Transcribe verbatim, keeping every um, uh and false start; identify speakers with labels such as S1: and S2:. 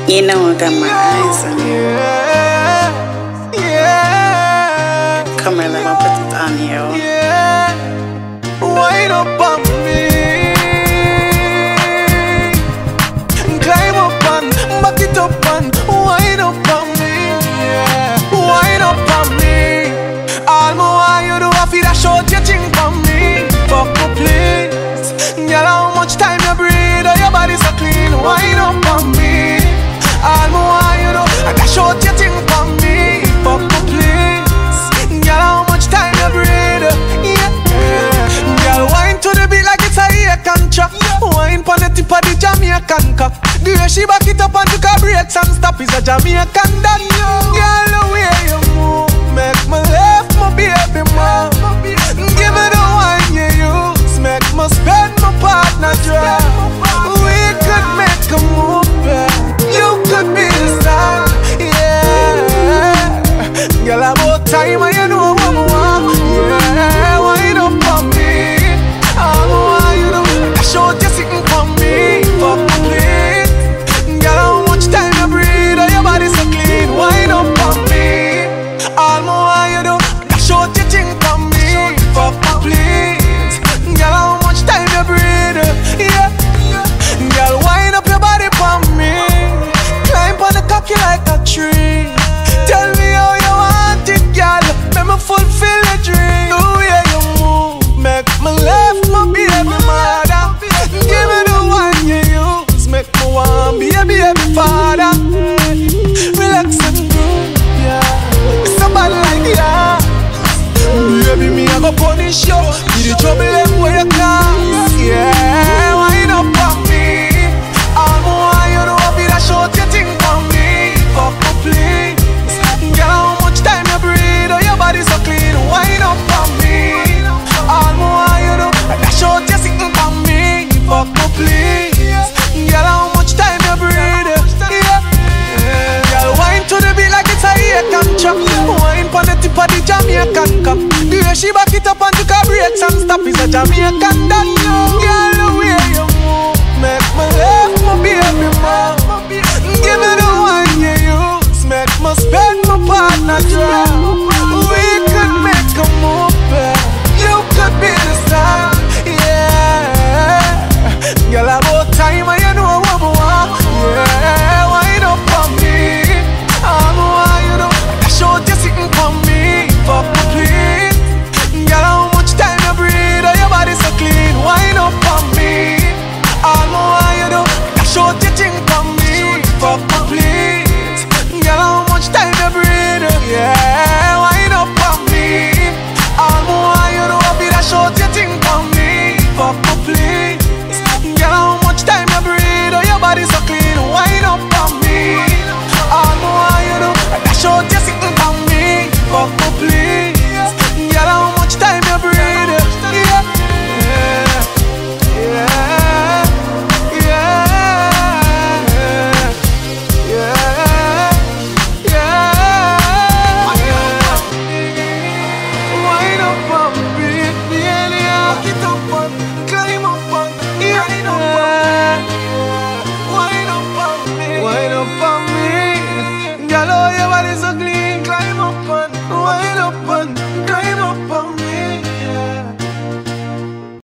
S1: You know I got my eyes on you.
S2: Yeah, yeah.
S1: Come here, let me put it on you.
S2: Yeah, wind up on me, climb up and back it up and wind up on me. Yeah, wind up on me. All my why you do I feel that short you think on me. Fuck me please, girl how much time you breathe? Oh your body so clean. Wind up on me. All my why you do I that short you think on me. Fuck me please, girl how much time you breathe? Yeah. Girl, wine to the beat like it's a Jamaican track. Wine pon the tip of the Jamaican cock. The way she back it up and took a breaks and stop is a Jamaican dance. Girl, the way you move make me laugh, my baby mom. Give me the wine you use, make me spend my partner dry. We could make a move, babe. You could be the star, yeah. Girl, about time and you know what I want. Yeah, wind up on me. All I want you to I show you sitting for me. Fuck me please, girl how much time you breathe? Oh your body so clean. Wind up on me. All I want you to I show you think for me. Fuck me please, girl how much time you breathe? Yeah, girl wind up your body for me. Climb on the cocky like a tree. Tell me how you want it, girl. Make me fulfill the dream. The way you move, make me laugh, my baby mother. Give me the one you use, make me want be a baby father. Relax and groove, yeah. Somebody like ya, baby me I go punish you. Give the trouble them where you cause, yeah. Wind up on me. All I want you to be that short you think on me. Fuck me please. Girl, how much time you breathe? Oh, your body so clean. Wind up on me. All I want you to that short you sitting on me. Fuck me please. Girl, how much time you breathe? Yeah. Girl, wine to the beat like it's a Jamaican track. Wine pon the tip of the Jamaican cock. The way she back it up and took a breaks and stop is a Jamaican dance.